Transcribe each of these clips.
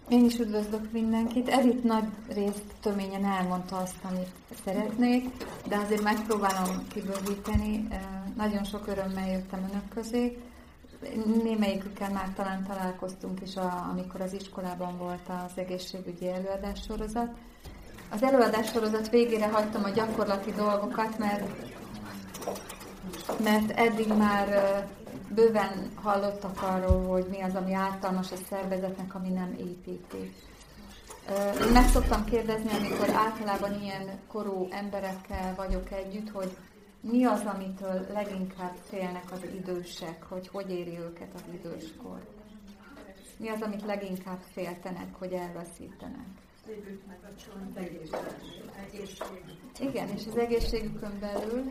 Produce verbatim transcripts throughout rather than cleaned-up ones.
Én is üdvözlök mindenkit. Edith nagy részt töményen elmondta azt, amit szeretnék, de azért megpróbálom kibővíteni. Nagyon sok örömmel jöttem önök közé. Némelyikükkel már talán találkoztunk is, amikor az iskolában volt az egészségügyi előadássorozat. Az előadássorozat végére hagytam a gyakorlati dolgokat, mert, mert eddig már bőven hallottak arról, hogy mi az, ami ártalmas a szervezetnek, ami nem építi. Én meg szoktam kérdezni, amikor általában ilyen korú emberekkel vagyok együtt, hogy mi az, amitől leginkább félnek az idősek, hogy hogy éri őket az időskor. Mi az, amit leginkább féltenek, hogy elveszítenek. Igen, és az egészségükön belül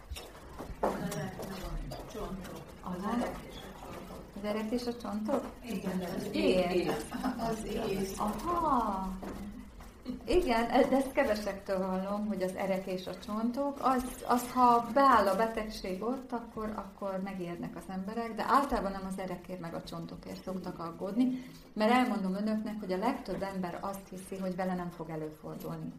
Aha. Az erek és a csontok? Igen, az éj. Az éj. Aha. Igen, de ezt kevesektől hallom, hogy az erek és a csontok. Az, az ha beáll a betegség ott, akkor, akkor megérnek az emberek, de általában nem az erekért meg a csontokért szoktak aggódni, mert elmondom önöknek, hogy a legtöbb ember azt hiszi, hogy vele nem fog előfordulni.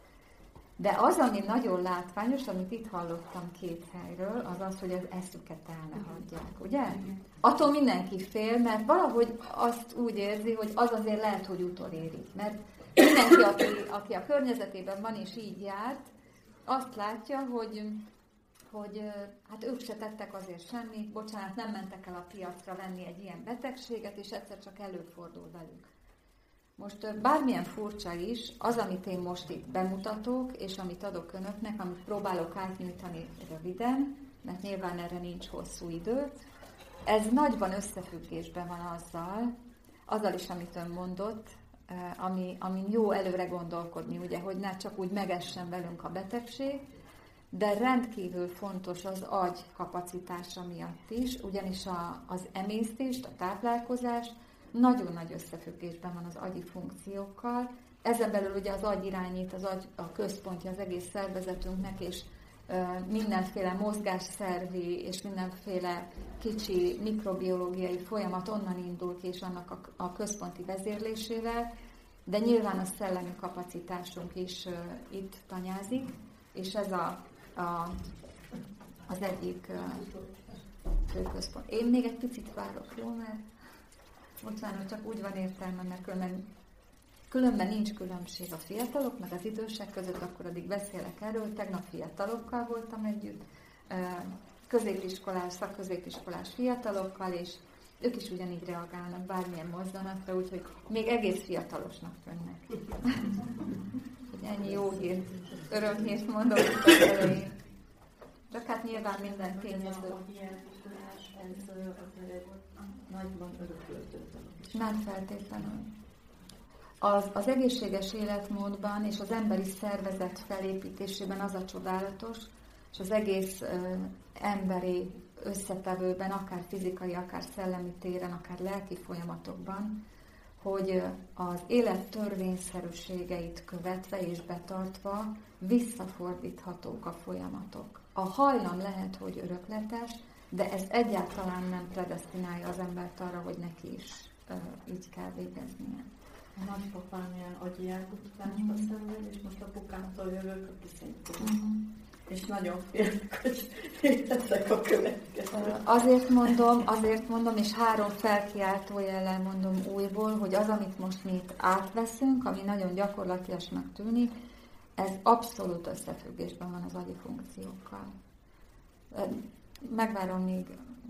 De az, ami nagyon látványos, amit itt hallottam két helyről, az az, hogy az eszüket el ne hagyják, ugye? Attól mindenki fél, mert valahogy azt úgy érzi, hogy az azért lehet, hogy utoléri. Mert mindenki, aki, aki a környezetében van és így járt, azt látja, hogy, hogy hát ők se tettek azért semmit, bocsánat, nem mentek el a piacra venni egy ilyen betegséget, és egyszer csak előfordul velük. Most bármilyen furcsa is, az, amit én most itt bemutatok, és amit adok önöknek, amit próbálok átnyújtani röviden, mert nyilván erre nincs hosszú idő, ez nagyban összefüggésben van azzal, azzal is, amit ön mondott, ami, amin jó előre gondolkodni, ugye, hogy ne csak úgy megessen velünk a betegség, de rendkívül fontos az agy kapacitása miatt is, ugyanis a, az emésztést, a táplálkozást nagyon nagy összefüggésben van az agyi funkciókkal. Ezen belül ugye az agy irányít, az agy a központja az egész szervezetünknek, és ö, mindenféle mozgásszervi és mindenféle kicsi mikrobiológiai folyamat onnan indul ki, és annak a, a központi vezérlésével, de nyilván a szellemi kapacitásunk is ö, itt tanyázik, és ez a, a, az egyik ö, fő központ. Én még egy picit várok, jó, mert bocsánat, csak úgy van értelme, mert különben, különben nincs különbség a fiatalok, meg az idősek között, akkor addig beszélek erről. Tegnap fiatalokkal voltam együtt, középiskolás, szakközépiskolás fiatalokkal, és ők is ugyanígy reagálnak bármilyen mozdulatra, úgyhogy még egész fiatalosnak tűnnek. Ennyi jó hírt, örömhírt mondok itt az elején. Csak hát nyilván minden tényező. Ez nagyban öröklődött. Nem feltétlenül. Az, az egészséges életmódban és az emberi szervezet felépítésében az a csodálatos, és az egész ö, emberi összetevőben, akár fizikai, akár szellemi téren, akár lelki folyamatokban, hogy az élet törvényszerűségeit követve és betartva visszafordíthatók a folyamatok. A hajlam lehet, hogy örökletes, de ez egyáltalán nem predesztinálja az embert arra, hogy neki is uh, így kell végeznie. A nagypapám ilyen agyi elkutatásba mm. szenved, és most apukámtól jövök, aki szintén. Mm. És nagyon félek, hogy ezek a következő. Azért mondom, azért mondom, és három felkiáltó jellel mondom újból, hogy az, amit most mi itt átveszünk, ami nagyon gyakorlatilasnak tűnik, ez abszolút összefüggésben van az agyi funkciókkal. Megvárom, még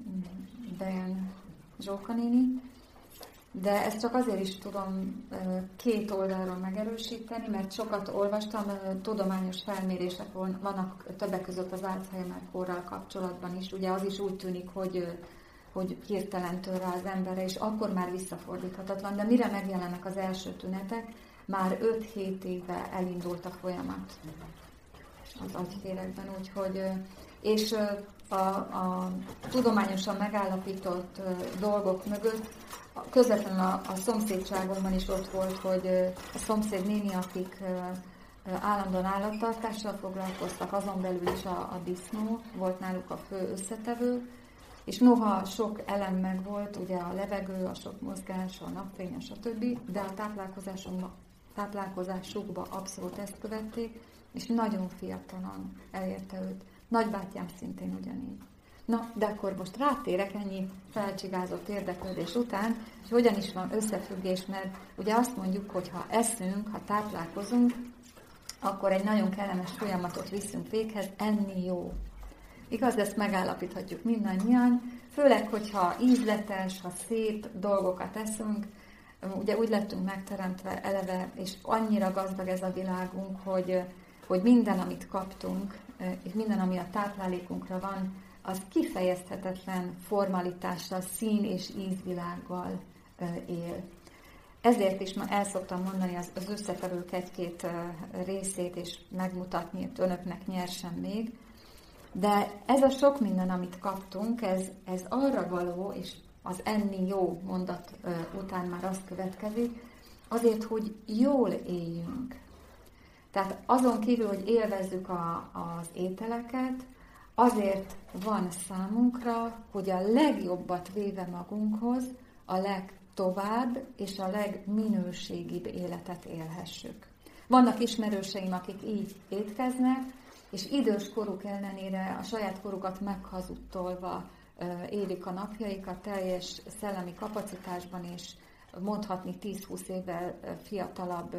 bejön Zsóka néni, de ezt csak azért is tudom két oldalról megerősíteni, mert sokat olvastam, tudományos felmérések vannak többek között az Alzheimer-kórral kapcsolatban is. Ugye az is úgy tűnik, hogy, hogy hirtelen tör rá az emberre, és akkor már visszafordíthatatlan, de mire megjelennek az első tünetek, már öt-hét éve elindult a folyamat az agyférekben, úgyhogy és a, a tudományosan megállapított uh, dolgok mögött közvetlenül a, a szomszédságomban is ott volt, hogy uh, a szomszéd néni, akik uh, uh, állandóan állattartással foglalkoztak, azon belül is a, a disznó volt náluk a fő összetevő, És noha sok elem meg volt, ugye a levegő, a sok mozgás, a napfény, stb., de a táplálkozásokban táplálkozásukba abszolút ezt követték, és nagyon fiatalon elérte őt. Nagybátyám szintén ugyanígy. Na, de akkor most rátérek ennyi felcsigázott érdeklődés után, hogy hogyan is van összefüggés, mert ugye azt mondjuk, hogy ha eszünk, ha táplálkozunk, akkor egy nagyon kellemes folyamatot viszünk véghez, enni jó. Igaz, ezt megállapíthatjuk mindannyian, főleg, hogyha ízletes, ha szép dolgokat eszünk, ugye úgy lettünk megteremtve eleve, és annyira gazdag ez a világunk, hogy, hogy minden, amit kaptunk, és minden, ami a táplálékunkra van, az kifejezhetetlen formalitással, szín és ízvilággal él. Ezért is ma el szoktam mondani az, az összetevők egy-két részét, és megmutatni önöknek nyersen még. De ez a sok minden, amit kaptunk, ez, ez arra való, és az enni jó mondat után már azt következik, azért, hogy jól éljünk. Tehát azon kívül, hogy élvezzük a, az ételeket, azért van számunkra, hogy a legjobbat véve magunkhoz, a legtovább és a legminőségibb életet élhessük. Vannak ismerőseim, akik így étkeznek, és idős koruk ellenére a saját korukat meghazudtolva élik a napjaikat teljes szellemi kapacitásban, és mondhatni tíz-húsz évvel fiatalabb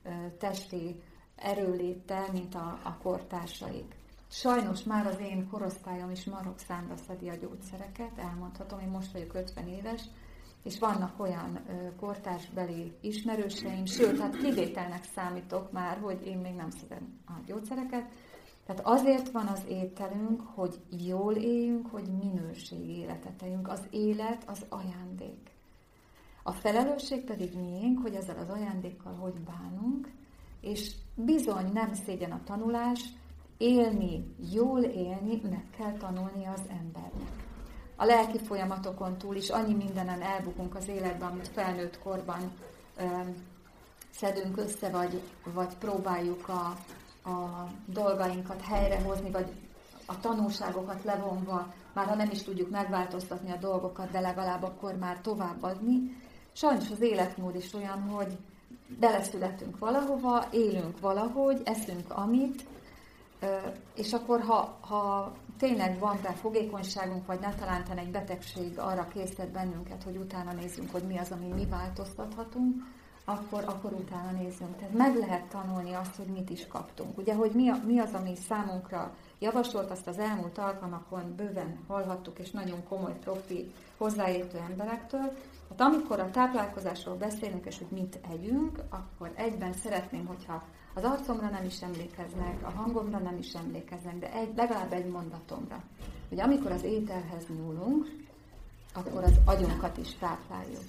testi erőléttel, mint a, a kortársaik. Sajnos már az én korosztályom is marok számra szedi a gyógyszereket, elmondhatom, én most vagyok ötven éves, és vannak olyan kortársbeli ismerőseim, sőt, hát kivételnek számítok már, hogy én még nem szedem a gyógyszereket. Tehát azért van az ételünk, hogy jól éljünk, hogy minőségi életet éljünk. Az élet az ajándék. A felelősség pedig miénk, hogy ezzel az ajándékkal hogy bánunk, és bizony nem szégyen a tanulás, élni, jól élni, meg kell tanulni az embernek. A lelki folyamatokon túl is annyi mindenen elbukunk az életben, amit felnőtt korban ö, szedünk össze, vagy, vagy próbáljuk a, a dolgainkat helyrehozni, vagy a tanulságokat levonva, már ha nem is tudjuk megváltoztatni a dolgokat, de legalább akkor már továbbadni. Sajnos az életmód is olyan, hogy beleszületünk valahova, élünk valahogy, eszünk amit, és akkor, ha, ha tényleg van rá fogékonyságunk, vagy ne talántán egy betegség arra késztet bennünket, hogy utána nézzünk, hogy mi az, ami mi változtathatunk, akkor, akkor utána nézzünk. Tehát meg lehet tanulni azt, hogy mit is kaptunk. Ugye, hogy mi, a, mi az, ami számunkra javasolt, azt az elmúlt alkalmakon bőven hallhattuk, és nagyon komoly profi hozzáértő emberektől. Hát amikor a táplálkozásról beszélünk, és hogy mit együnk, akkor egyben szeretném, hogyha az arcomra nem is emlékeznek, a hangomra nem is emlékeznek, de egy, legalább egy mondatomra. Hogy amikor az ételhez nyúlunk, akkor az agyunkat is tápláljuk.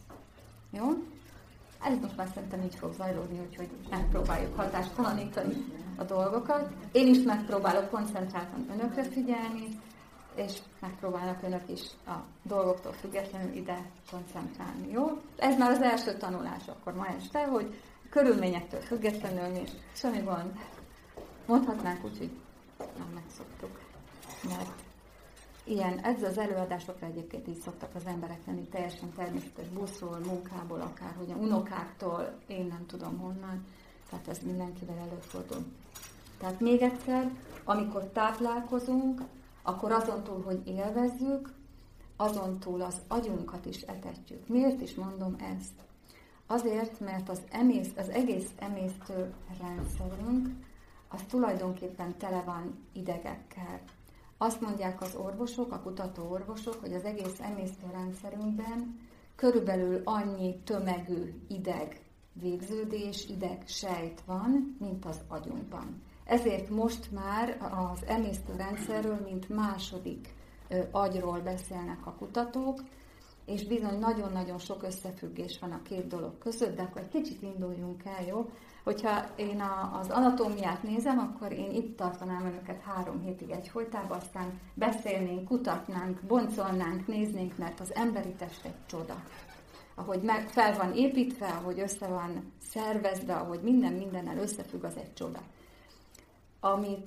Jó? Ez most már szerintem így fog zajlódni, úgyhogy megpróbáljuk hatástalanítani a dolgokat. Én is megpróbálok koncentráltan önökre figyelni, és megpróbálnak önök is a dolgoktól függetlenül ide koncentrálni. Jó? Ez már az első tanulás akkor ma este, hogy körülményektől függetlenül és semmi gond. Mondhatnánk úgy, hogy nem megszoktuk. Mert ilyen, ez az előadásokra egyébként így szoktak az emberek lenni, teljesen természetes buszról, munkából, akárhogy a unokáktól, én nem tudom honnan, tehát ez mindenkivel előfordul. Tehát még egyszer, amikor táplálkozunk, akkor azon túl, hogy élvezzük, azon túl az agyunkat is etetjük. Miért is mondom ezt? Azért, mert az, emész, az egész emésztő rendszerünk, az tulajdonképpen tele van idegekkel. Azt mondják az orvosok, a kutató orvosok, hogy az egész emésztő rendszerünkben körülbelül annyi tömegű ideg végződés, ideg sejt van, mint az agyunkban. Ezért most már az emésztő rendszerről, mint második agyról beszélnek a kutatók, és bizony nagyon-nagyon sok összefüggés van a két dolog között, de akkor egy kicsit induljunk el, jó? Hogyha én a, az anatómiát nézem, akkor én itt tartanám önöket három hétig egyfolytában, aztán beszélnénk, kutatnánk, boncolnánk, néznénk, mert az emberi test egy csoda. Ahogy meg, fel van építve, ahogy össze van szervezve, ahogy minden mindennel összefügg, az egy csoda. Amit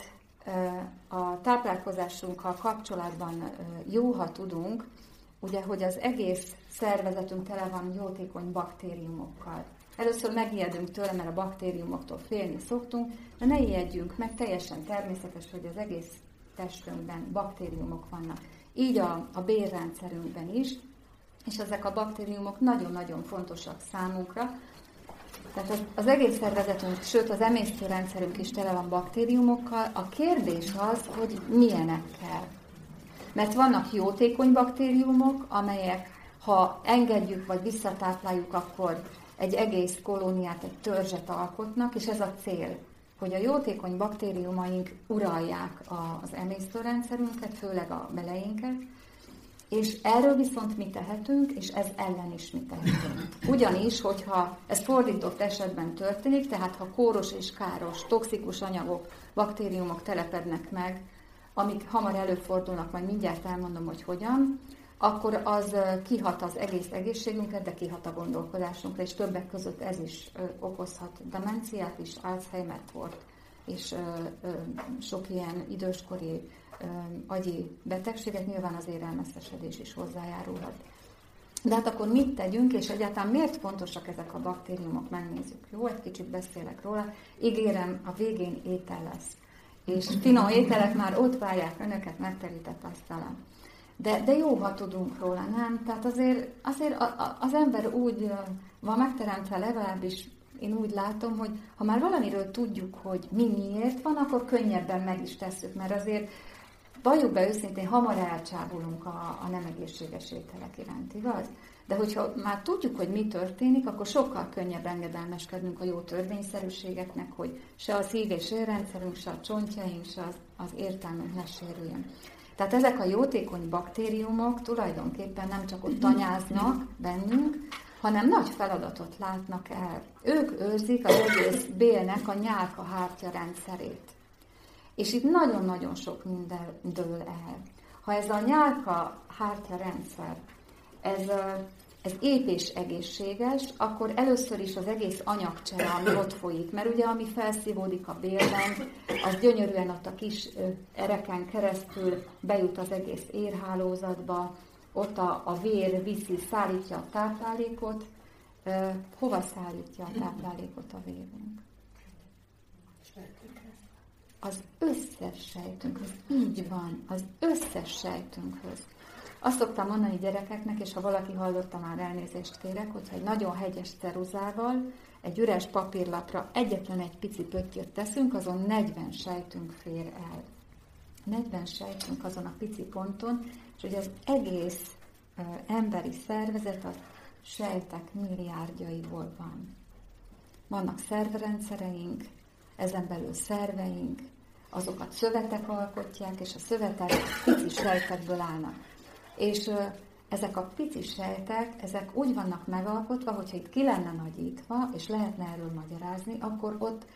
a táplálkozásunkkal kapcsolatban jó, ha tudunk, ugye, hogy az egész szervezetünk tele van jótékony baktériumokkal. Először megijedünk tőle, mert a baktériumoktól félni szoktunk, de ne ijedjünk meg, teljesen természetes, hogy az egész testünkben baktériumok vannak. Így a, a bélrendszerünkben is, és ezek a baktériumok nagyon-nagyon fontosak számunkra. Tehát az, az egész szervezetünk, sőt az emésztőrendszerünk is tele van baktériumokkal. A kérdés az, hogy milyenekkel. Mert vannak jótékony baktériumok, amelyek, ha engedjük vagy visszatápláljuk, akkor egy egész kolóniát, egy törzset alkotnak, és ez a cél, hogy a jótékony baktériumaink uralják az emésztőrendszerünket, főleg a beleinket, és erről viszont mi tehetünk, és ez ellen is mi tehetünk. Ugyanis, hogyha ez fordított esetben történik, tehát ha kóros és káros, toxikus anyagok, baktériumok telepednek meg, amik hamar előfordulnak, majd mindjárt elmondom, hogy hogyan, akkor az kihat az egész egészségünkre, de kihat a gondolkodásunkra, és többek között ez is okozhat demenciát is, Alzheimer-t, és ö, ö, sok ilyen időskori ö, agyi betegséget, nyilván az élelmeztesedés is hozzájárulhat. De hát akkor mit tegyünk, és egyáltalán miért fontosak ezek a baktériumok, megnézzük. Jó, egy kicsit beszélek róla, ígérem, a végén étel lesz. És finom ételek már ott várják önöket, megterített asztalon. De, de jó, ha tudunk róla, nem? Tehát azért, azért a, a, az ember úgy van megteremtve, legalábbis én úgy látom, hogy ha már valamiről tudjuk, hogy mi miért van, akkor könnyebben meg is tesszük, mert azért valljuk be őszintén, hamar elcsábulunk a, a nem egészséges ételek iránt, igaz? De hogyha már tudjuk, hogy mi történik, akkor sokkal könnyebb engedelmeskednünk a jó törvényszerűségeknek, hogy se a szív- és érrendszerünk, se a csontjaink, se az, az értelmünk ne sérüljön. Tehát ezek a jótékony baktériumok tulajdonképpen nem csak ott tanyáznak bennünk, hanem nagy feladatot látnak el. Ők őrzik az egész bélnek a nyálkahártya rendszerét. És itt nagyon-nagyon sok minden dől el. Ha ez a nyálkahártya rendszer, ez, ez épp és egészséges, akkor először is az egész anyagcsere, ami ott folyik. Mert ugye, ami felszívódik a bélben, az gyönyörűen ott a kis ereken keresztül bejut az egész érhálózatba, ott a, a vér viszi, szállítja a táplálékot. Hova szállítja a táplálékot a vérünk? Az összes sejtünkhöz. Így van, az összes sejtünkhöz. Azt szoktam mondani gyerekeknek, és ha valaki hallotta, már elnézést kérek, hogyha egy nagyon hegyes ceruzával, egy üres papírlapra egyetlen egy pici pöttyöt teszünk, azon negyven sejtünk fér el. negyven sejtünk azon a pici ponton, és ugye az egész uh, emberi szervezet az sejtek milliárdjaiból van. Vannak szervrendszereink, ezen belül szerveink, azokat szövetek alkotják, és a szövetek pici sejtekből állnak. És ö, ezek a pici sejtek, ezek úgy vannak megalkotva, hogyha itt ki lenne nagyítva, és lehetne erről magyarázni, akkor ott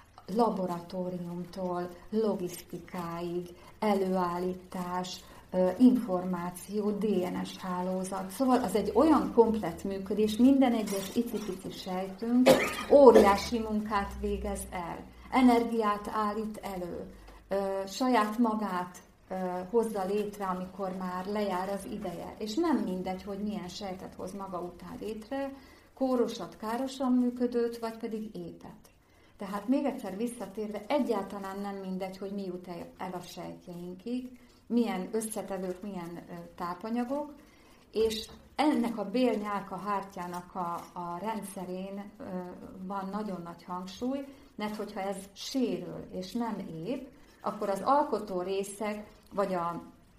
laboratóriumtól, logisztikáig, előállítás, ö, információ, dé en es hálózat. Szóval az egy olyan komplett működés, minden egyes icipici sejtünk óriási munkát végez el. Energiát állít elő, ö, saját magát ö, hozza létre, amikor már lejár az ideje. És nem mindegy, hogy milyen sejtet hoz maga után létre, kórosat, károsan működőt, vagy pedig épet. Tehát még egyszer visszatérve, egyáltalán nem mindegy, hogy mi jut el a sejtjeinkig, milyen összetevők, milyen ö, tápanyagok, és ennek a bélnyálkahártyának a, a rendszerén ö, van nagyon nagy hangsúly, mert hogyha ez sérül és nem épp, akkor az alkotó részek, vagy a,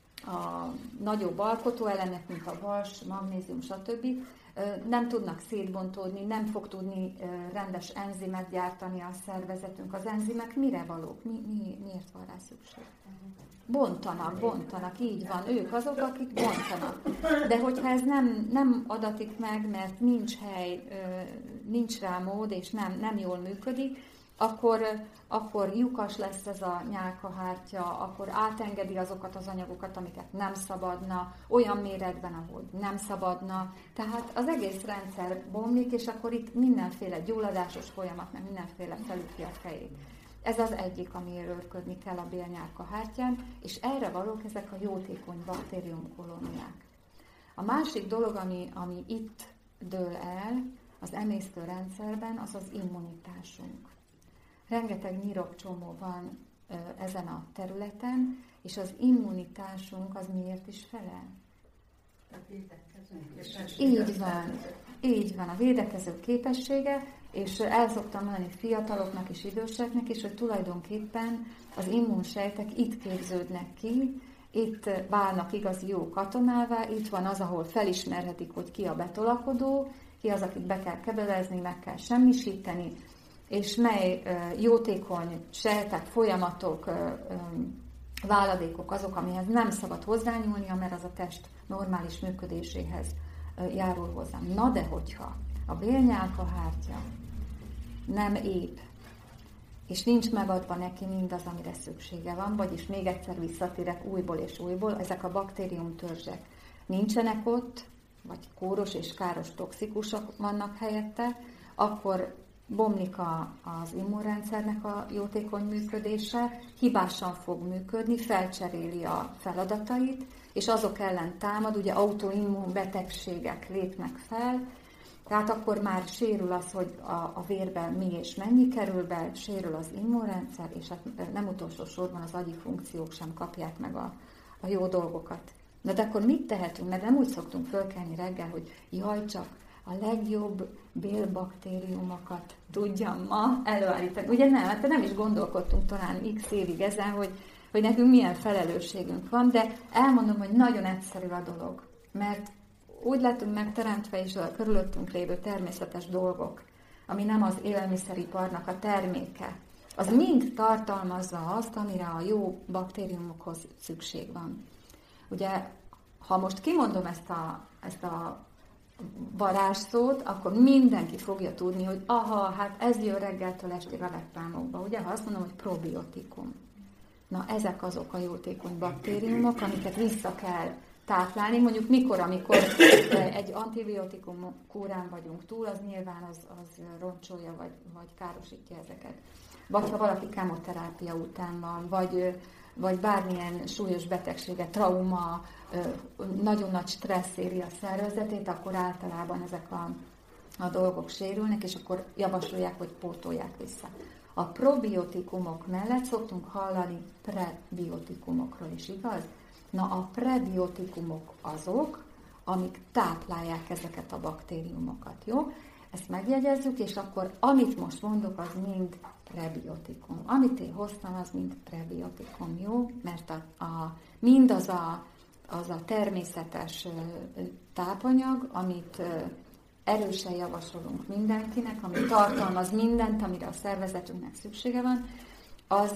a nagyobb alkotóelemek, mint a vas, magnézium, stb. Nem tudnak szétbontódni, nem fog tudni rendes enzimet gyártani a szervezetünk. Az enzimek mire valók? Mi, mi, miért van rá szükség? Bontanak, bontanak, így van. Ők azok, akik bontanak. De hogyha ez nem, nem adatik meg, mert nincs hely, nincs rá mód, és nem, nem jól működik, akkor, akkor lyukas lesz ez a nyálkahártya, akkor átengedi azokat az anyagokat, amiket nem szabadna, olyan méretben, ahol nem szabadna. Tehát az egész rendszer bomlik, és akkor itt mindenféle gyulladásos folyamat, meg mindenféle felüti a fejét. Ez az egyik, amiért őrködni kell a bélnyálkahártyán, és erre valók ezek a jótékony baktériumkolóniák. A másik dolog, ami, ami itt dől el az emésztőrendszerben, az az immunitásunk. Rengeteg nyirokcsomó van ö, ezen a területen, és az immunitásunk az miért is felel? Így van, így van, a védekező képessége, és el szoktam mondani fiataloknak és időseknek is, hogy tulajdonképpen az immunsejtek itt képződnek ki, itt válnak igazi jó katonává, itt van az, ahol felismerhetik, hogy ki a betolakodó, ki az, akit be kell kebelezni, meg kell semmisíteni, és mely jótékony sejtek, folyamatok, váladékok azok, amihez nem szabad hozzányúlnia, mert az a test normális működéséhez járul hozzá. Na de hogyha a bélnyálkahártya nem épp, és nincs megadva neki mindaz, amire szüksége van, vagyis még egyszer visszatérek újból és újból, ezek a baktériumtörzsek nincsenek ott, vagy kóros és káros toxikusok vannak helyette, akkor bomlik a, az immunrendszernek a jótékony működése, hibásan fog működni, felcseréli a feladatait, és azok ellen támad, ugye autoimmun betegségek lépnek fel, tehát akkor már sérül az, hogy a, a vérben mi és mennyi kerül be, sérül az immunrendszer, és hát nem utolsó sorban az agyi funkciók sem kapják meg a, a jó dolgokat. Na de akkor mit tehetünk? Mert nem úgy szoktunk fölkelni reggel, hogy jaj, csak a legjobb bélbaktériumokat tudjam ma előállítani. Ugye nem, hát nem is gondolkodtunk talán x évig ezen, hogy, hogy nekünk milyen felelősségünk van, de elmondom, hogy nagyon egyszerű a dolog, mert úgy lettünk megteremtve is a körülöttünk lévő természetes dolgok, ami nem az élelmiszeriparnak a terméke, az mind tartalmazza azt, amire a jó baktériumokhoz szükség van. Ugye, ha most kimondom ezt a, ezt a varázsszót, akkor mindenki fogja tudni, hogy aha, hát ez jön reggeltől estig a lepánokba. Ugye, ha azt mondom, hogy probiotikum. Na, ezek azok a jótékony baktériumok, amiket vissza kell táplálni. Mondjuk mikor, amikor egy antibiotikum kúrán vagyunk túl, az nyilván az, az roncsolja, vagy, vagy károsítja ezeket. Vagy ha valaki kemoterápia után van, vagy, vagy bármilyen súlyos betegsége, trauma, nagyon nagy stressz éri a szervezetét, akkor általában ezek a, a dolgok sérülnek, és akkor javasolják, hogy pótolják vissza. A probiotikumok mellett szoktunk hallani prebiotikumokról is, igaz? Na, a prebiotikumok azok, amik táplálják ezeket a baktériumokat, jó? Ezt megjegyezzük, és akkor amit most mondok, az mind prebiotikum. Amit én hoztam, az mind prebiotikum, jó? Mert a, a, mindaz a, az a természetes tápanyag, amit erősen javasolunk mindenkinek, ami tartalmaz mindent, amire a szervezetünknek szüksége van, az,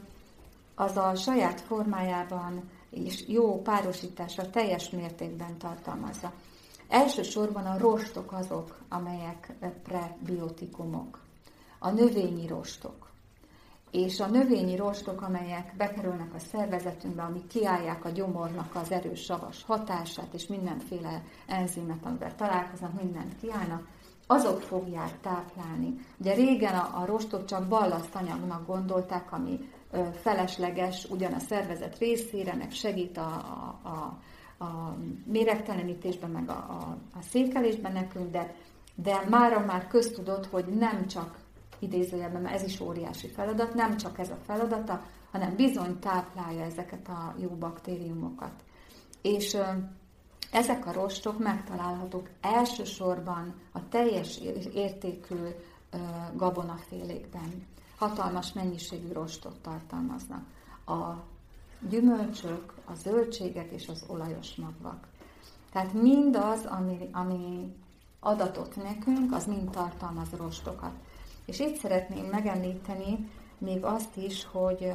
az a saját formájában és jó párosításra teljes mértékben tartalmazza. Elsősorban a rostok azok, amelyek prebiotikumok. A növényi rostok. És a növényi rostok, amelyek bekerülnek a szervezetünkbe, amik kiállják a gyomornak az erős savas hatását, és mindenféle enzimet, amivel találkoznak, mindent kiállnak, azok fogják táplálni. Ugye régen a, a rostot csak ballasztanyagnak gondolták, ami ö, felesleges ugyan a szervezet részére, meg segít a, a, a, a méregtelenítésben, meg a, a, a székelésben nekünk, de, de mára már köztudott, hogy nem csak idézőjelben, mert ez is óriási feladat, nem csak ez a feladata, hanem bizony táplálja ezeket a jó baktériumokat. És ö, ezek a rostok megtalálhatók elsősorban a teljes értékű ö, gabonafélékben. Hatalmas mennyiségű rostot tartalmaznak. A gyümölcsök, a zöldségek és az olajos magvak. Tehát mindaz, ami, ami adatot nekünk, az mind tartalmaz rostokat. És itt szeretném megemlíteni még azt is, hogy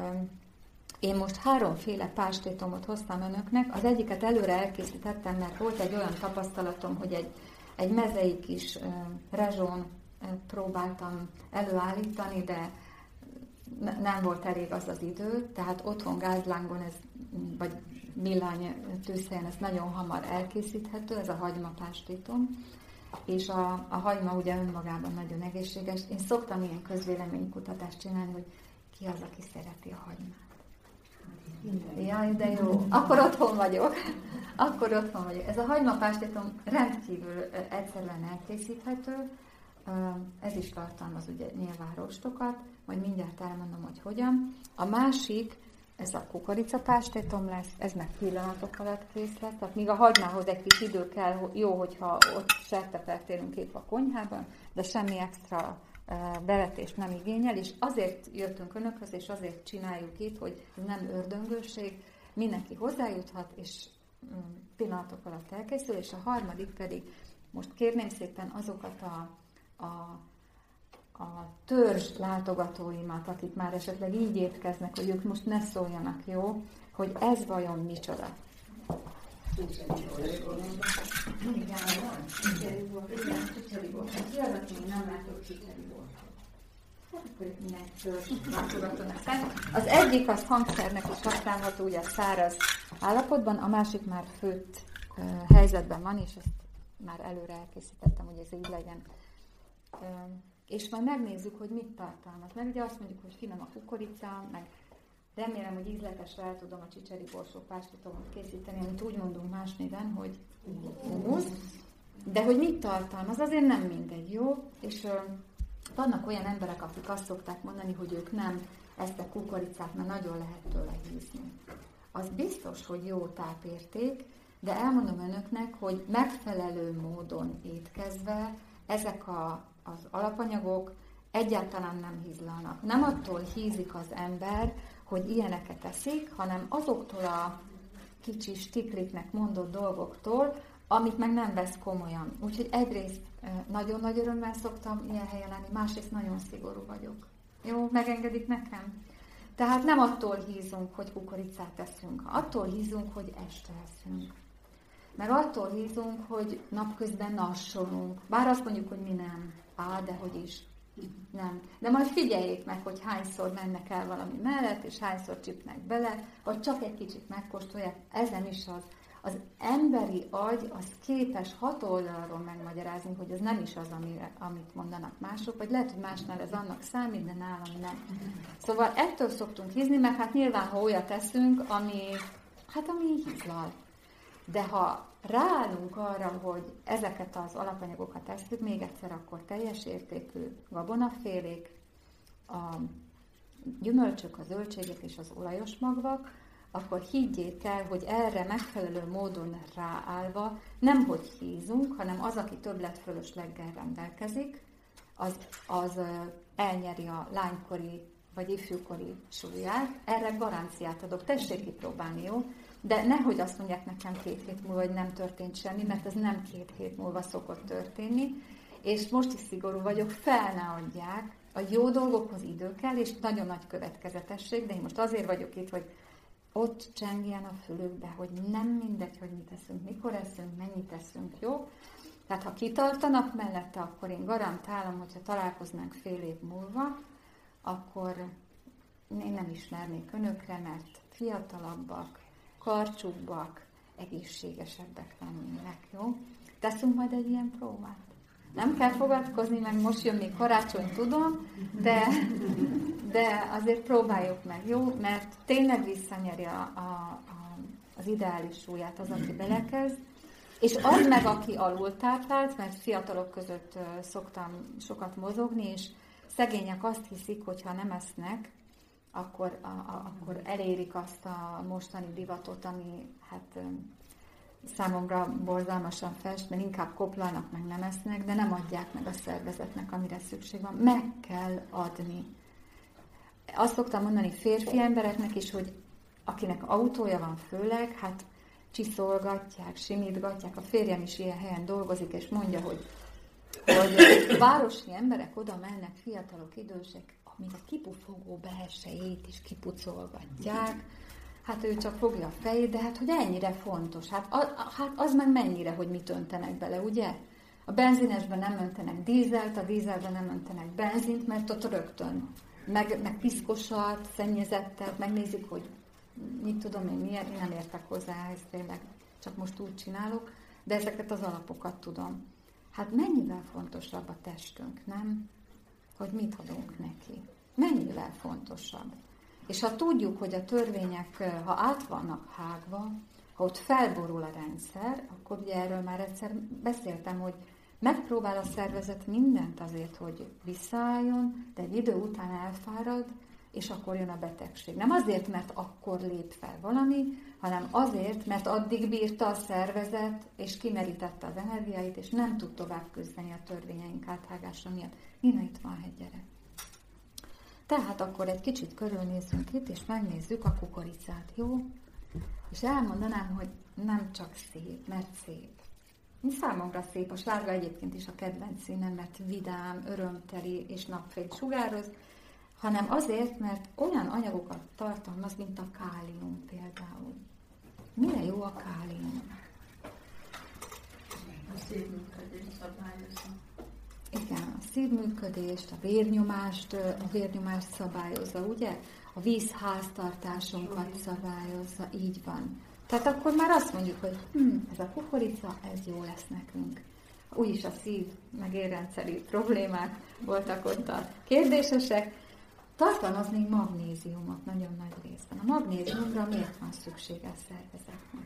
én most háromféle pástétomot hoztam önöknek. Az egyiket előre elkészítettem, mert volt egy olyan tapasztalatom, hogy egy, egy mezei kis uh, rezsón uh, próbáltam előállítani, de ne, nem volt elég az az idő, tehát otthon gázlángon, ez, vagy villany tűzhelyen ez nagyon hamar elkészíthető, ez a hagymapástétom. És a, a hagyma ugye önmagában nagyon egészséges. Én szoktam ilyen közvéleménykutatást csinálni, hogy Ki az, aki szereti a hagymát? Jaj, de jó. Akkor otthon vagyok. Akkor otthon vagyok. Ez a hagymapástétom rendkívül egyszerűen elkészíthető. Ez is tartalmaz ugye nyilván rostokat, majd mindjárt elmondom, hogy hogyan. A másik, ez a kukoricapástétom lesz, ez meg pillanatok alatt kész lesz. Tehát míg a hagymához egy kis idő kell, jó, hogyha ott sertepert érünk épp a konyhában, de semmi extra bevetést nem igényel, és azért jöttünk önökhöz, és azért csináljuk itt, hogy ez nem ördöngőség, mindenki hozzájuthat, és pillanatok alatt elkészül, és a harmadik pedig, most kérném szépen azokat a, a, a törzs látogatóimat, akik már esetleg így étkeznek, hogy ők most ne szóljanak, jó, hogy ez vajon micsoda. Igen, csicseriból. Igen, csicseriból. Ki az, aki nem látott csicseriból? Hát akkor itt mindenki törzs látogatónak. Az egyik az hangszernek is használható, ugye száraz állapotban, a másik már főtt uh, helyzetben van, és ezt már előre elkészítettem, hogy ez így legyen. Uh, és majd megnézzük, hogy mit tartalmaz. Meg ugye azt mondjuk, hogy finom a kukorica, meg remélem, hogy ízletesre el tudom a csicseri borsó pástétomot készíteni, amit úgy mondunk más néven, hogy humusz. De hogy mit tartalmaz, azért nem mindegy, jó? És uh, vannak olyan emberek, akik azt szokták mondani, hogy ők nem esznek kukoricát, mert nagyon lehet tőle hízni. Az biztos, hogy jó tápérték, de elmondom önöknek, hogy megfelelő módon étkezve ezek a, az alapanyagok egyáltalán nem hízlalnak. Nem attól hízik az ember, hogy ilyeneket eszik, hanem azoktól a kicsi stikliknek mondott dolgoktól, amit meg nem vesz komolyan. Úgyhogy egyrészt nagyon nagy örömmel szoktam ilyen helyen lenni, másrészt nagyon szigorú vagyok. Jó, megengedik nekem? Tehát nem attól hízunk, hogy kukoricát eszünk, attól hízunk, hogy este eszünk. Meg attól hízunk, hogy napközben nassolunk. Bár azt mondjuk, hogy mi nem. Á, de hogy is. Nem. De majd figyeljék meg, hogy hányszor mennek el valami mellett, és hányszor csipnek bele, vagy csak egy kicsit megkóstolják. Ez nem is az. Az emberi agy az képes hat oldalról megmagyarázni, hogy ez nem is az, amire, amit mondanak mások, vagy lehet, hogy másnál ez annak számít, de nálam nem. Szóval ettől szoktunk hízni, mert hát nyilván, ha olyat teszünk, ami, hát ami hízlal. De ha ráállunk arra, hogy ezeket az alapanyagokat tesszük, még egyszer akkor teljes értékű gabonafélék, a gyümölcsök, a zöldségek és az olajos magvak, akkor higgyék el, hogy erre megfelelő módon ráállva nem hogy hízunk, hanem az, aki többletfölösleggel rendelkezik, az, az elnyeri a lánykori vagy ifjúkori súlyát. Erre garanciát adok. Tessék kipróbálni, jó? De nehogy azt mondják nekem két hét múlva, hogy nem történt semmi, mert ez nem két hét múlva szokott történni. És most is szigorú vagyok, fel ne adják. A jó dolgokhoz idő kell, és nagyon nagy következetesség, de én most azért vagyok itt, hogy ott csengjen a fülükbe, hogy nem mindegy, hogy mit eszünk, mikor eszünk, mennyit eszünk, jó? Tehát ha kitartanak mellette, akkor én garantálom, hogyha találkoznánk fél év múlva, akkor én nem ismernék önökre, mert fiatalabbak, karcsúbbak, egészségesebbek lennének, jó? Teszünk majd egy ilyen próbát. Nem kell fogadkozni, meg most jön még karácsony, tudom, de, de azért próbáljuk meg, jó? Mert tényleg visszanyeri a, a, a, az ideális súlyát az, aki belekezd, és az meg, aki alultáplált, mert fiatalok között szoktam sokat mozogni, és szegények azt hiszik, hogy ha nem esznek, akkor, a, a, akkor elérik azt a mostani divatot, ami hát számomra borzalmasan fest, mert inkább koplalnak, meg nem esznek, de nem adják meg a szervezetnek, amire szükség van. Meg kell adni. Azt szoktam mondani férfi embereknek is, hogy akinek autója van főleg, hát csiszolgatják, simítgatják. A férjem is ilyen helyen dolgozik, és mondja, hogy, hogy városi emberek oda mennek, fiatalok, idősek, még a kipufogó belsejét is kipucolgatják. Hát ő csak fogja a fejét, de hát hogy ennyire fontos. Hát, a, hát az meg mennyire, hogy mit öntenek bele, ugye? A benzinesben nem öntenek dízelt, a dízelben nem öntenek benzint, mert ott rögtön. Meg, meg piszkosat, szennyezettet, megnézzük, hogy mit tudom én, miért, én nem értek hozzá, ezt tényleg csak most úgy csinálok, de ezeket az alapokat tudom. Hát mennyivel fontosabb a testünk, nem? Hogy mit adunk neki. mennyivel fontosabb. És ha tudjuk, hogy a törvények, ha át vannak hágva, ha ott felborul a rendszer, akkor ugye erről már egyszer beszéltem, hogy megpróbál a szervezet mindent azért, hogy visszaálljon, de egy idő után elfárad, és akkor jön a betegség. Nem azért, mert akkor lép fel valami, hanem azért, mert addig bírta a szervezet, és kimerítette az energiáit, és nem tud tovább küzdeni a törvényeink áthágása miatt. Nina, itt van egy gyerek. Tehát akkor egy kicsit körülnézzünk itt, és megnézzük a kukoricát, jó? És elmondanám, hogy nem csak szép, mert szép. Számomra szép, a sárga egyébként is a kedvenc színem, mert vidám, örömteli és napfényt sugároz, hanem azért, mert olyan anyagokat tartalmaz, mint a kálium például. Mire jó a kálium? A szívműködést szabályozza. Igen, a szívműködést, a vérnyomást, a vérnyomást szabályozza, ugye? A vízháztartásunkat szabályozza, így van. Tehát akkor már azt mondjuk, hogy hm, ez a kukorica, ez jó lesz nekünk. Úgyis a szív, meg érrendszeri problémák voltak ott a kérdésesek. Tartalmaz még magnéziumot nagyon nagy részben. A magnéziumra miért van szüksége a szervezetnek?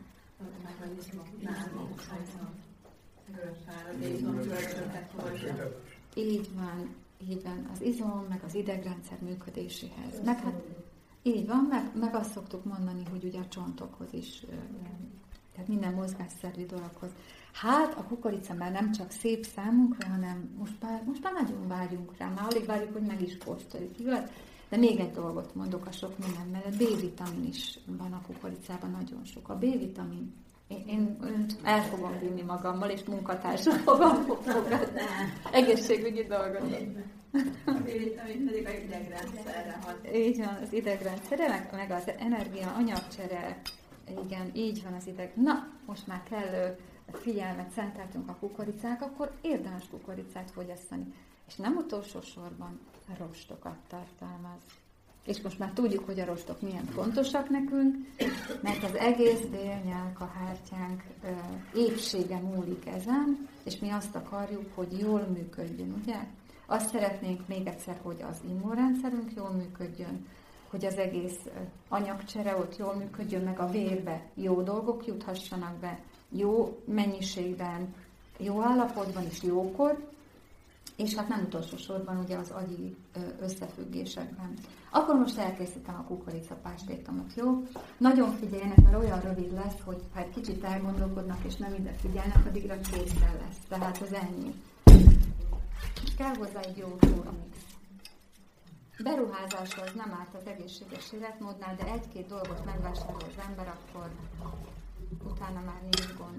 Így van, így van, az izom, meg az idegrendszer működéséhez. Meg, hát, így van, meg, meg azt szoktuk mondani, hogy ugye a csontokhoz is, tehát minden mozgásszervi dologhoz. Hát a kukorica már nem csak szép számunkra, hanem most már, most már nagyon vágyunk rá, már alig várjuk, hogy meg is kóstoljuk, igaz? De még egy dolgot mondok a sok minden mellett, B-vitamin is van a kukoricában, nagyon sok. A B-vitamin, én, én önt el fogom vinni magammal, és munkatársam fogom fogadni. Egészségügyi dolgot. A B-vitamin pedig az idegrendszerre hat. Így van, az idegrendszerre, meg, meg az energia, anyagcsere, igen, így van az ideg. Na, most már kellő figyelmet szenteltünk a kukoricák, akkor érdemes kukoricát fogyasztani. És nem utolsó sorban rostokat tartalmaz. És most már tudjuk, hogy a rostok milyen fontosak nekünk, mert az egész bélnyálkahártyánk épsége múlik ezen, és mi azt akarjuk, hogy jól működjön, ugye? Azt szeretnénk még egyszer, hogy az immunrendszerünk jól működjön, hogy az egész anyagcsere ott jól működjön, meg a vérbe jó dolgok juthassanak be, jó mennyiségben, jó állapotban és jókor, és hát nem utolsó sorban ugye az agyi összefüggésekben. Akkor most elkészítem a kukoricapástétomot, jó? Nagyon figyeljenek, mert olyan rövid lesz, hogy ha egy kicsit elgondolkodnak és nem ide figyelnek, addigra készen lesz. Tehát az ennyi. Kell hozzá egy jó turmix. Beruházáshoz nem árt az egészséges életmódnál, de egy-két dolgot megvásárol az ember, akkor utána már nincs gond.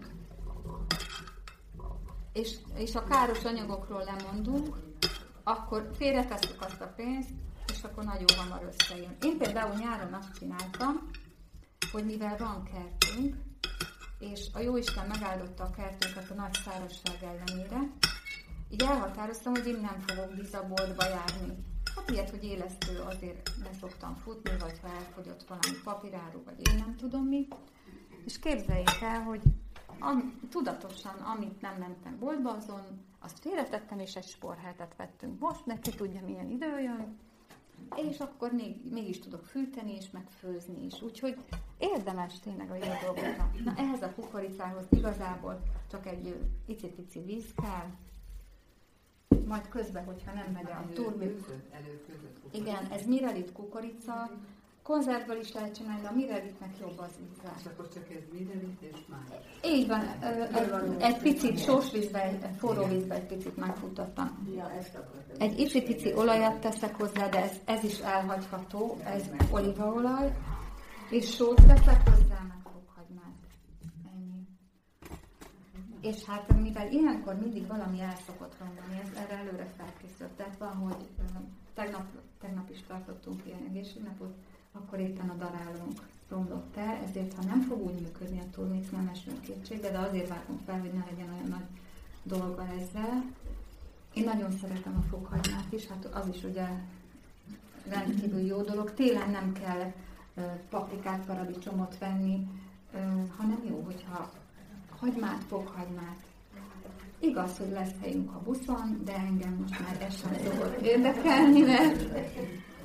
És, és a káros anyagokról lemondunk, akkor félretesszük azt a pénzt, és akkor nagyon hamar összejön. Én például nyáron azt csináltam, hogy mivel van kertünk, és a Jóisten megáldotta a kertünket a nagy szárazság ellenére, így elhatároztam, hogy én nem fogok bizaboltba járni. Hát ilyet, hogy élesztő azért le szoktam futni, vagy ha elfogyott valami papíráru, vagy én nem tudom mi. És képzeljék el, hogy am, tudatosan, amit nem mentem boltba, azon azt félretettem, és egy sporheltet vettünk. Most neki tudja, milyen idő jön, és akkor még, mégis tudok fűteni, és megfőzni is. Úgyhogy érdemes tényleg a jó dolgokra. Na ehhez a kukoricához igazából csak egy icipici víz kell, majd közben, hogyha nem megy a turmix. Igen, ez mirelit kukorica, konzervből is lehet csinálni, de a mireliknek jobb az íze. És akkor csak ez mirelit és más? Így van, egy, egy picit sós vízbe, forró vízbe egy picit megfutottam. Egy icipici olajat teszek hozzá, de ez, ez is elhagyható, ez olívaolaj, és sót teszek hozzá, meg fokhagymát. Ennyi. És hát mivel ilyenkor mindig valami el szokott romlani, ez erre előre felkészült. Tehát van, hogy tegnap, tegnap is tartottunk ilyen egészségnapot, akkor éppen a darálónk romlott el, ezért ha nem fog úgy működni a turmix, nem esünk kétségbe, de azért vágunk fel, hogy ne legyen olyan nagy dolga ezzel. Én nagyon szeretem a fokhagymát is, hát az is ugye rendkívül jó dolog. Télen nem kell paprikát, paradicsomot venni, hanem jó, hogyha hagymát, fokhagymát. Igaz, hogy lesz helyünk a buszon, de engem most már ez sem szokott érdekelni, mert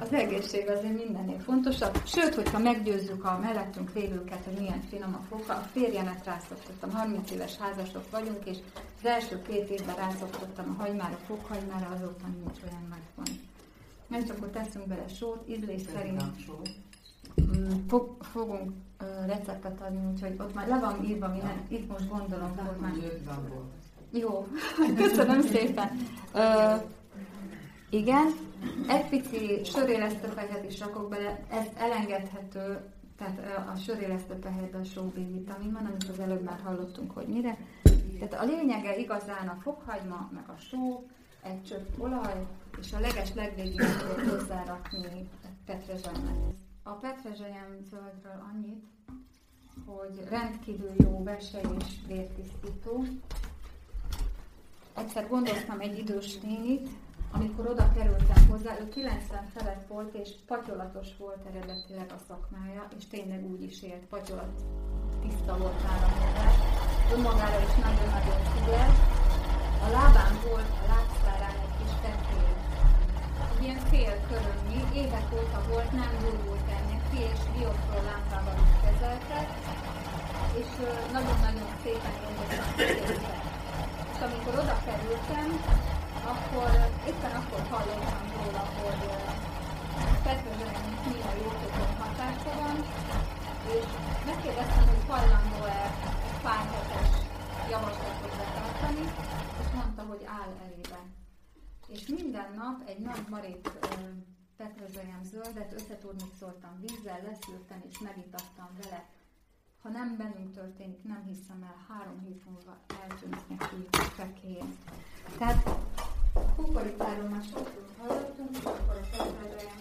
az egészség azért mindennél fontosabb. Sőt, hogyha meggyőzzük a mellettünk lévőket, hogy milyen finom a fokha, a férjemet rászoktattam, harminc éves házasok vagyunk, és az első két évben rászoktattam a hagymára, fokhagymára, azóta nincs olyan megfont. Mert csak akkor teszünk bele sót, ízlés szerint fog, fogunk uh, receptet adni, úgyhogy ott már le van írva minden, itt most gondolom, hogy már... Jó, köszönöm szépen. Uh, igen, egy pici sörélesztőfehet is rakok bele, ez elengedhető, tehát a sörélesztőfehelyben a só B-vitamin van, amit az előbb már hallottunk, hogy mire. Tehát a lényege igazán a fokhagyma, meg a só, egy csöpp olaj, és a leges legvégén tudok hozzárakni petrezselymet. A petrezselyem zöldről annyit, hogy rendkívül jó verseny és vértisztító. Egyszer gondoztam egy idős nénit, amikor oda kerültem hozzá, ő kilencven felett volt, és patyolatos volt eredetileg a szakmája, és tényleg úgy is élt, patyolat tiszta volt nálam magát. Önmagára is nagyon-nagyon figyelt. A lábán volt a lábszárán egy kis fekély. Ilyen fél körömnyi, évek óta volt, nem gyógyult el neki, és dioptról lámpával is kezelte, és nagyon-nagyon szépen gondoztam szépen. És amikor oda kerültem, akkor éppen akkor hallottam róla, hogy petrezselyemnek milyen jótékony hatása van, és megkérdeztem, hogy hajlandó-e pár hetes javaslatot betartani, és mondta, hogy áll elébe. És minden nap egy nagy marék petrezselyem zöldet összeturmixoltam vízzel, leszűrtem és megitattam vele. Ha nem bennünk történik, nem hiszem el, három hét múlva eltűnt neki fekélyén. Tehát kukoricáról már sokszor hallottunk, és akkor a petrezselyem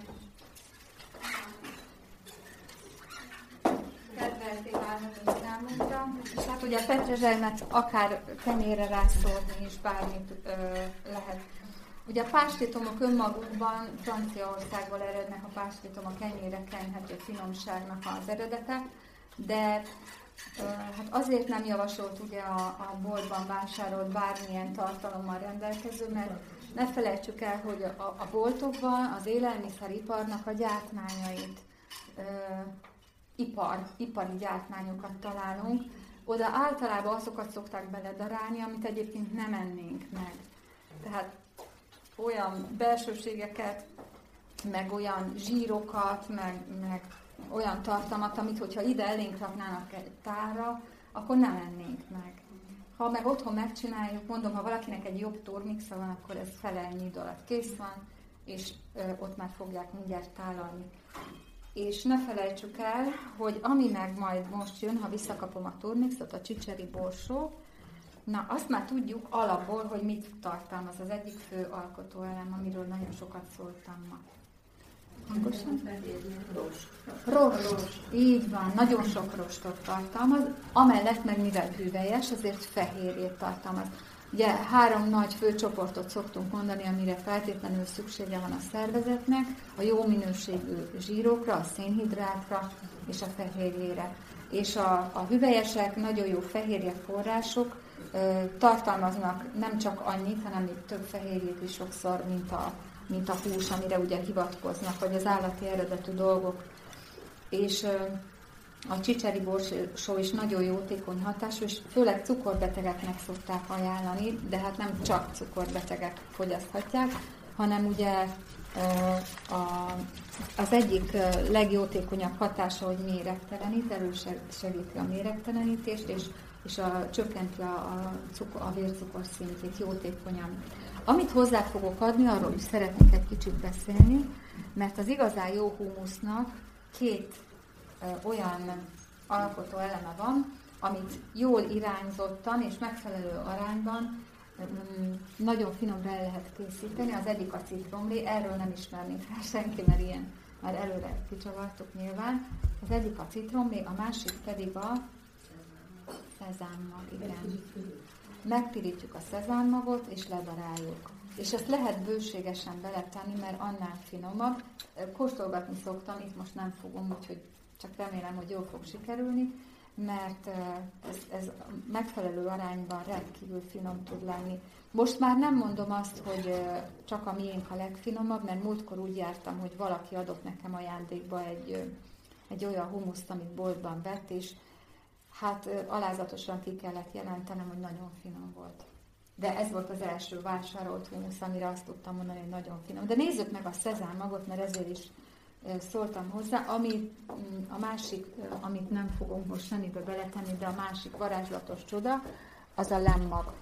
kedvelté válhatunk számunkra. És hát ugye a petrezselymet akár kenyérre rászórni is bármit ö, lehet. Ugye a páslitomok önmagukban Franciaországból erednek, a páslitom a kenyérre kenhető finomságnak az eredete, de ö, hát azért nem javasolt ugye a, a boltban vásárolt bármilyen tartalommal rendelkező, mert ne felejtsük el, hogy a, a boltokban az élelmiszeriparnak a gyártmányait, ö, ipar, ipari gyártmányokat találunk. Oda általában azokat szokták beledarálni, amit egyébként nem ennénk meg. Tehát olyan belsőségeket, meg olyan zsírokat, meg, meg olyan tartalmat, amit hogyha ide elénk raknának egy tárra, akkor nem ennénk meg. Ha meg otthon megcsináljuk, mondom, ha valakinek egy jobb turmixa van, akkor ez fele ennyi idő alatt kész van, és ö, ott már fogják mindjárt tálalni. És ne felejtsük el, hogy ami meg majd most jön, ha visszakapom a turmixot, a csicseri borsó, na azt már tudjuk alapból, hogy mit tartalmaz az egyik fő alkotóelem, amiről nagyon sokat szóltam ma. Hangosan? Rost. Rost. Így van, nagyon sok rostot tartalmaz, amellett meg mivel hüvelyes, ezért fehérjét tartalmaz. Ugye három nagy főcsoportot szoktunk mondani, amire feltétlenül szüksége van a szervezetnek, a jó minőségű zsírokra, a szénhidrátra és a fehérjére. És a, a hüvelyesek nagyon jó fehérje források, ö, tartalmaznak nem csak annyit, hanem még több fehérjét is sokszor, mint a, mint a hús, amire ugye hivatkoznak, vagy az állati eredetű dolgok. És ö, a csicseri borsó is nagyon jótékony hatású, és főleg cukorbetegeknek szokták ajánlani, de hát nem csak cukorbetegek fogyaszthatják, hanem ugye az egyik legjótékonyabb hatása, hogy méregtelenít, elősegíti a méregtelenítést, és, és a, csökkenti a, a, cukor, a vércukor szintjét jótékonyan. Amit hozzá fogok adni, arról is szeretnék egy kicsit beszélni, mert az igazán jó humusznak két olyan alkotó eleme van, amit jól irányzottan és megfelelő arányban nagyon finomra el lehet készíteni. Az egyik a citromlé, erről nem ismerné fel senki, mert ilyen már előre kicsavartuk nyilván. Az egyik a citromlé, a másik pedig a szezámmag, igen. Megpirítjuk a szezámmagot és ledaráljuk. És ezt lehet bőségesen beletenni, mert annál finomabb. Kóstolgatni szoktam, itt most nem fogom, úgyhogy csak remélem, hogy jól fog sikerülni. mert ez, ez megfelelő arányban rendkívül finom tud lenni. Most már nem mondom azt, hogy csak a miénk a legfinomabb, mert múltkor úgy jártam, hogy valaki adott nekem ajándékba egy, egy olyan humuszt, amit boltban vett, és hát alázatosan ki kellett jelentenem, hogy nagyon finom volt. De ez volt az első vásárolt humusz, amire azt tudtam mondani, hogy nagyon finom. De nézzük meg a szezámmagot, mert ezért is szóltam hozzá. Ami, a másik, amit nem fogunk most semmibe beletenni, de a másik varázslatos csoda, az a lemmag.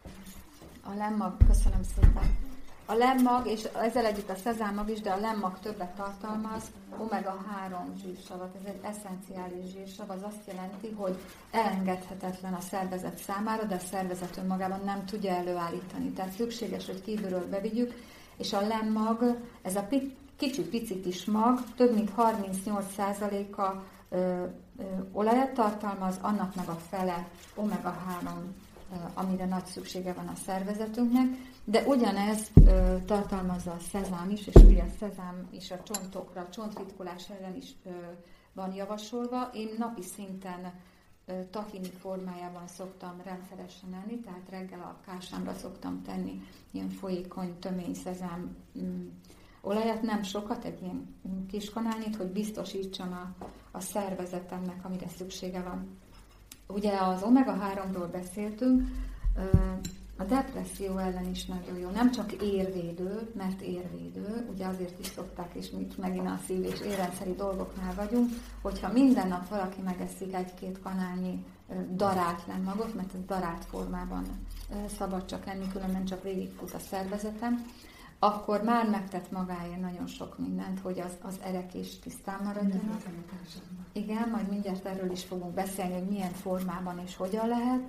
A lemmag, köszönöm szépen. A lemmag, és ezzel együtt a szezámmag is, de a lemmag többet tartalmaz, omega három zsírsavat. Ez egy eszenciális zsírsav, az azt jelenti, hogy elengedhetetlen a szervezet számára, de a szervezet önmagában nem tudja előállítani. Tehát szükséges, hogy kívülről bevigyük, és a lemmag, ez a kicsi pici kis mag, több mint harmincnyolc százaléka olajat tartalmaz, annak meg a fele omega három, amire nagy szüksége van a szervezetünknek, de ugyanez ö, tartalmazza a szezám is, és ugye a szezám is a csontokra, a csontritkulás ellen is ö, van javasolva. Én napi szinten ö, tahini formájában szoktam rendszeresen enni, tehát reggel a kásámra szoktam tenni ilyen folyékony, tömény szezám mm, olajat, nem sokat, egy ilyen kis kanálnyit, hogy biztosítsam a, a szervezetemnek, amire szüksége van. Ugye az omega háromról beszéltünk, a depresszió ellen is nagyon jó. Nem csak érvédő, mert érvédő, ugye azért is szokták, és mi megint a szív- és érrendszeri dolgoknál vagyunk, hogyha minden nap valaki megeszik egy-két kanálnyi darált lemmagot, mert ez darált formában szabad csak enni, különben csak végigfut a szervezetem, akkor már megtett magáért nagyon sok mindent, hogy az, az erek is tisztán maradjanak. Igen, majd mindjárt erről is fogunk beszélni, hogy milyen formában és hogyan lehet.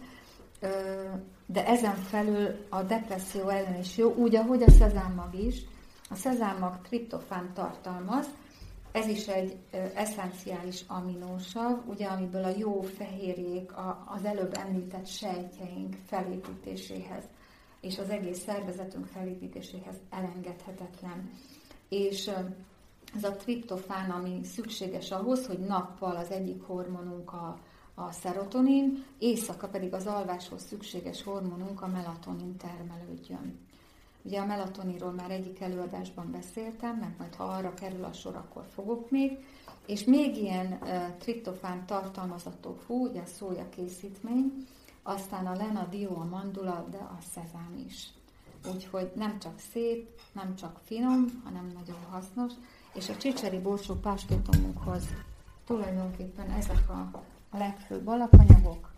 De ezen felül a depresszió ellen is jó, úgy, ahogy a szezámmag is. A szezámmag triptofán tartalmaz, ez is egy eszenciális aminósav, ugye, amiből a jó fehérjék az előbb említett sejtjeink felépítéséhez és az egész szervezetünk felépítéséhez elengedhetetlen. És ez a triptofán, ami szükséges ahhoz, hogy nappal az egyik hormonunk a, a szerotonin, éjszaka pedig az alváshoz szükséges hormonunk, a melatonin termelődjön. Ugye a melatoninról már egyik előadásban beszéltem, meg majd ha arra kerül a sor, akkor fogok még. És még ilyen uh, triptofán tartalmazató fú, ugye a szója készítmény, aztán a lenadió, a mandula, de a szezám is. Úgyhogy nem csak szép, nem csak finom, hanem nagyon hasznos. És a csicseri borsó pástétomunkhoz tulajdonképpen ezek a, a legfőbb alapanyagok.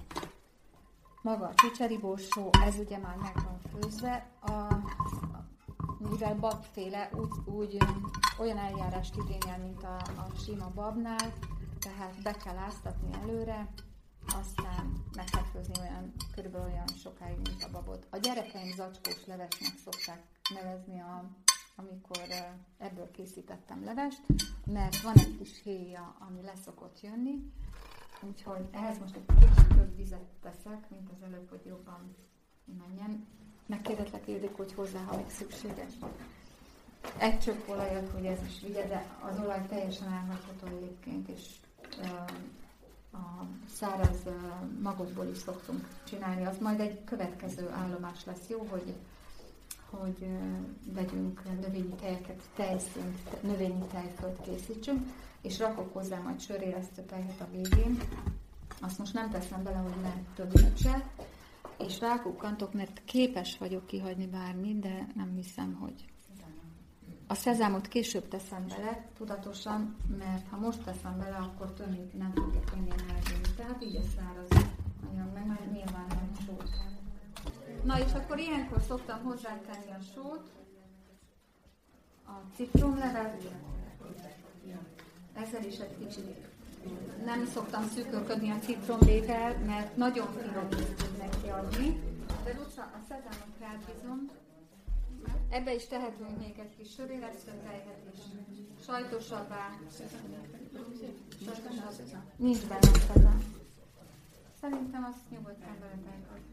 Maga a csicseri borsó, ez ugye már meg van főzve. A, a, mivel babféle, úgy, úgy olyan eljárást igényel, mint a, a sima babnál, tehát be kell áztatni előre, aztán meg kell főzni olyan, körülbelül olyan sokáig, mint a babot. A gyerekeim zacskós levesnek szokták nevezni, a, amikor ebből készítettem levest, mert van egy kis héja, ami leszokott jönni, úgyhogy ehhez most egy kicsit több vizet teszek, mint az előbb, hogy jobban menjen. Megkérdezlek, Ildikó, hogy hozzá, ha még szükséges. Egy csöpp olajat, hogy ez is vigye, de az olaj teljesen elhagyható egyébként, és a száraz magokból is szoktunk csinálni. Az majd egy következő állomás lesz, jó, hogy, hogy vegyünk növényi tejeket, tejszínt, növényi tejfölt készítsünk, és rakok hozzá majd söréresztő tejet a végén. Azt most nem teszem bele, hogy ne többet se, és rákukkantok, mert képes vagyok kihagyni bármit, de nem hiszem, hogy... A szezámot később teszem bele, tudatosan, mert ha most teszem bele, akkor többé nem tudja könnyen elgőni. Tehát így a száraz anyag, meg már nyilván nem sót. Na és akkor ilyenkor szoktam hozzátenni a sót, a citromlevet, ezzel is egy kicsit nem szoktam szűkölködni a citromlével, mert nagyon finom tud neki adni. De Luca, a szezámot rábízom. Ebbe is tehetünk még egy kis söréresztőtejhet is. Sajtosabbá. Sajtosabbá. Nincs benne szezám. Szerintem azt nyugodtan beletehet.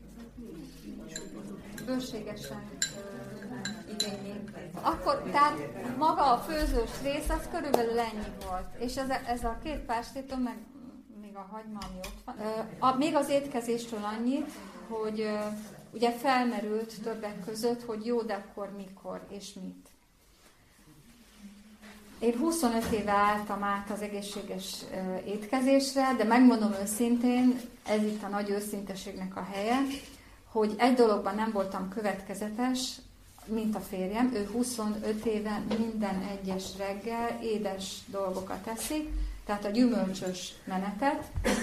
Bőségesen uh, igénylik. Akkor, tehát maga a főzős rész, az körülbelül ennyi volt. És ez a, ez a két pástétom, meg még a hagyma, ami ott van. A, még az étkezésről annyit, hogy ugye felmerült többek között, hogy jó, de akkor mikor és mit. Én huszonöt éve álltam át az egészséges étkezésre, de megmondom őszintén, ez itt a nagy őszinteségnek a helye, hogy egy dologban nem voltam következetes, mint a férjem. Ő huszonöt éve minden egyes reggel édes dolgokat eszik, tehát a gyümölcsös menetet,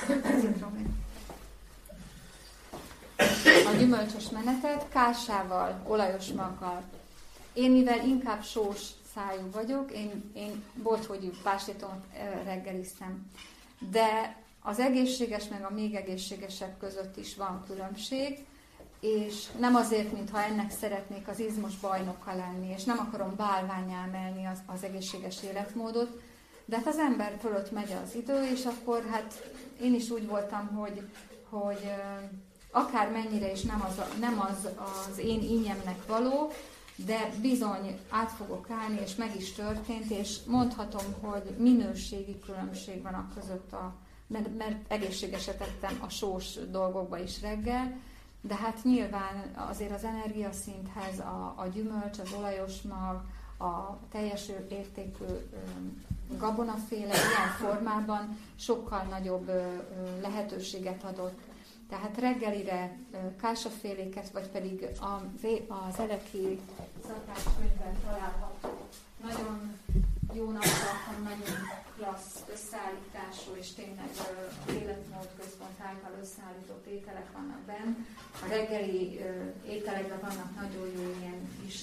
a gyümölcsös menetet kásával, olajos maggal. Én mivel inkább sós szájú vagyok, én, én boltfogyú pástétomot reggeliztem. De az egészséges meg a még egészségesebb között is van különbség, és nem azért, mintha ennek szeretnék az izmos bajnoka lenni, és nem akarom bálvánnyá emelni az, az egészséges életmódot, de hát az ember fölött megy az idő, és akkor hát én is úgy voltam, hogy, hogy akár mennyire is nem az, nem az az én ínyemnek való, de bizony át fogok állni, és meg is történt, és mondhatom, hogy minőségi különbség van a között, a, mert, mert egészségeset ettem a sós dolgokba is reggel, de hát nyilván azért az energiaszinthez a, a gyümölcs, az olajos mag, a teljes értékű gabonaféle ilyen formában sokkal nagyobb lehetőséget adott. Tehát reggelire kásaféléket, vagy pedig az Eleki szakácskönyvben található nagyon jó naptartam, nagyon klassz összeállítású, és tényleg a életmód központ által összeállított ételek vannak benne. A reggeli ételekben vannak nagyon jó ilyen kis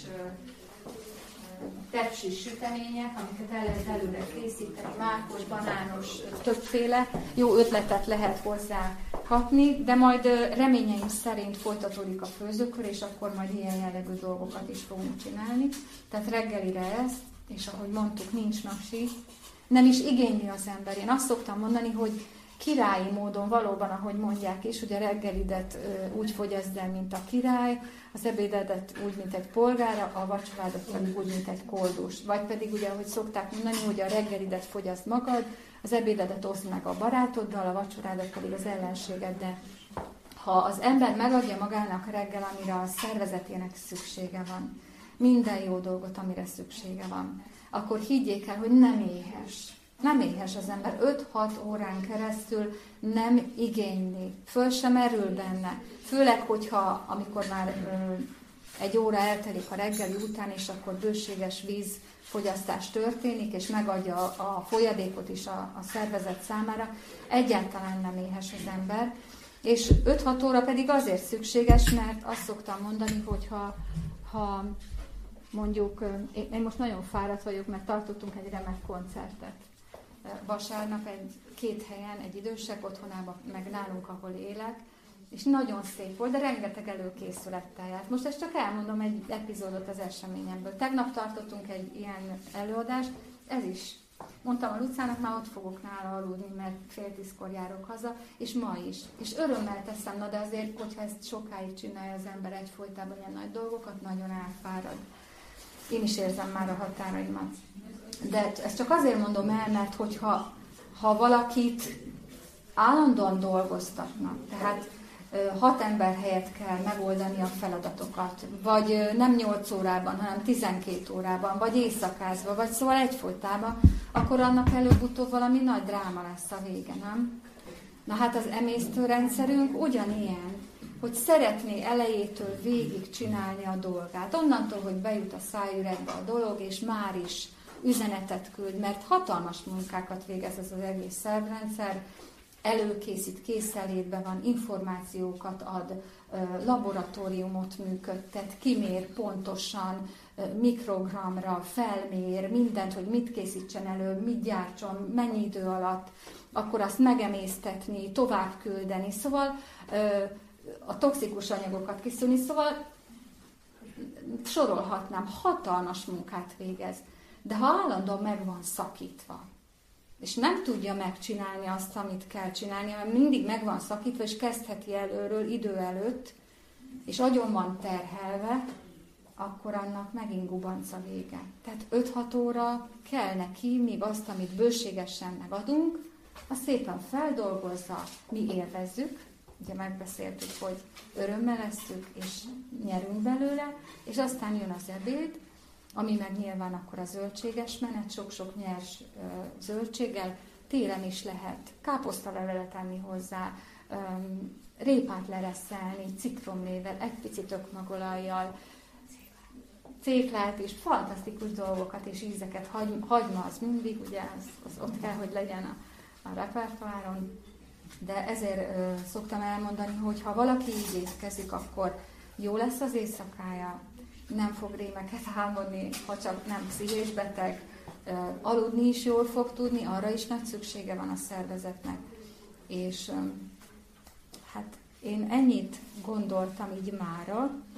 tepsis sütemények, amiket el lehet előre készíteni, mákos, banános, többféle jó ötletet lehet hozzá kapni, de majd reményeim szerint folytatódik a főzőkör, és akkor majd ilyen jellegű dolgokat is fogunk csinálni. Tehát reggelire ezt, és ahogy mondtuk, nincs napsi, nem is igényli az ember. Én azt szoktam mondani, hogy királyi módon valóban, ahogy mondják is, hogy a reggelidet úgy fogyaszd el, mint a király, az ebédedet úgy, mint egy polgára, a vacsorádat pedig úgy, mint egy koldus. Vagy pedig ugye, ahogy szokták mondani, hogy a reggelidet fogyaszd magad, az ebédedet oszd meg a barátoddal, a vacsorádat pedig az ellenségeddel. Ha az ember megadja magának reggel, amire a szervezetének szüksége van, minden jó dolgot, amire szüksége van, akkor higgyék el, hogy nem éhes. Nem éhes az ember, öt-hat órán keresztül nem igényli, föl sem erül benne. Főleg, hogyha amikor már ö, egy óra eltelik a reggeli után, és akkor bőséges vízfogyasztás történik, és megadja a, a folyadékot is a, a szervezet számára, egyáltalán nem éhes az ember. És öt-hat óra pedig azért szükséges, mert azt szoktam mondani, hogy ha, ha mondjuk, én most nagyon fáradt vagyok, mert tartottunk egy remek koncertet. Vasárnap egy, két helyen, egy idősek otthonában, meg nálunk, ahol élek, és nagyon szép volt, de rengeteg előkészülettel járt. Most ezt csak elmondom egy epizódot az eseményemből. Tegnap tartottunk egy ilyen előadást, ez is. Mondtam a Lucának, már ott fogok nála aludni, mert fél tízkor járok haza, és ma is. És örömmel teszem, na de azért, hogyha ezt sokáig csinálja az ember egyfolytában ilyen nagy dolgokat, nagyon elfárad. Én is érzem már a határaimat. De ezt csak azért mondom el, mert hogyha ha valakit állandóan dolgoztatnak, tehát hat ember helyett kell megoldani a feladatokat, vagy nem nyolc órában, hanem tizenkét órában, vagy éjszakázva, vagy szóval egyfolytában, akkor annak előbb-utóbb valami nagy dráma lesz a vége, nem? Na hát az emésztőrendszerünk ugyanilyen, hogy szeretné elejétől végig csinálni a dolgát. Onnantól, hogy bejut a szájüregbe a dolog, és már is üzenetet küld, mert hatalmas munkákat végez ez az egész szervrendszer, előkészít, készenlétbe van, információkat ad, laboratóriumot működtet, kimér pontosan, mikrogramra, felmér mindent, hogy mit készítsen elő, mit gyártson, mennyi idő alatt, akkor azt megemésztetni, tovább küldeni, szóval a toxikus anyagokat kiszűrni, szóval sorolhatnám, hatalmas munkát végez. De ha állandóan meg van szakítva, és nem tudja megcsinálni azt, amit kell csinálni, mert mindig meg van szakítva, és kezdheti előről, idő előtt, és agyon van terhelve, akkor annak megint gubanc a vége. Tehát öt-hat óra kell neki, míg azt, amit bőségesen megadunk, azt szépen feldolgozza, mi élvezzük, ugye megbeszéltük, hogy örömmel esszük, és nyerünk belőle, és aztán jön az ebéd, ami meg nyilván akkor a zöldséges menet, sok-sok nyers ö, zöldséggel, télen is lehet káposztalevelet enni hozzá, ö, répát lereszelni, citromlével, egy picit ökmagolajjal, céklát és fantasztikus dolgokat és ízeket, hagy, hagyma az mindig, ugye az, az ott kell, hogy legyen a, a repertoáron, de ezért ö, szoktam elmondani, hogy ha valaki így étkezik, akkor jó lesz az éjszakája, nem fog rémeket álmodni, ha csak nem pszichés beteg, ö, aludni is jól fog tudni, arra is nagy szüksége van a szervezetnek. És ö, hát én ennyit gondoltam így mára,